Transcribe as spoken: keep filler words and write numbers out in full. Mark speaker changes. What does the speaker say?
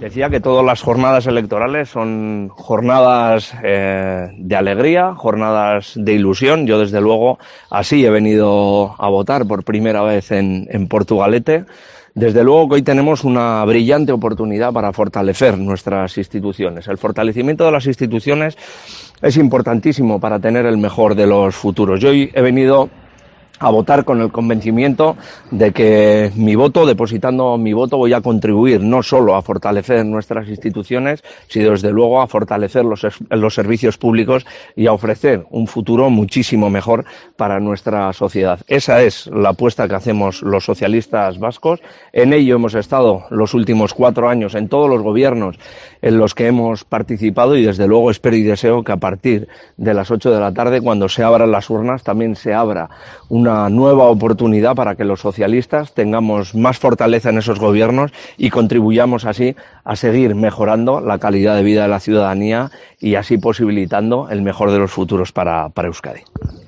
Speaker 1: Decía que todas las jornadas electorales son jornadas eh, de alegría, jornadas de ilusión. Yo, desde luego, así he venido a votar por primera vez en, en Portugalete. Desde luego que hoy tenemos una brillante oportunidad para fortalecer nuestras instituciones. El fortalecimiento de las instituciones es importantísimo para tener el mejor de los futuros. Yo hoy he venido a votar con el convencimiento de que mi voto, depositando mi voto, voy a contribuir no solo a fortalecer nuestras instituciones, sino desde luego a fortalecer los, los servicios públicos y a ofrecer un futuro muchísimo mejor para nuestra sociedad. Esa es la apuesta que hacemos los socialistas vascos. En ello hemos estado los últimos cuatro años en todos los gobiernos en los que hemos participado y desde luego espero y deseo que a partir de las ocho de la tarde, cuando se abran las urnas, también se abra un una nueva oportunidad para que los socialistas tengamos más fortaleza en esos gobiernos y contribuyamos así a seguir mejorando la calidad de vida de la ciudadanía y así posibilitando el mejor de los futuros para, para Euskadi.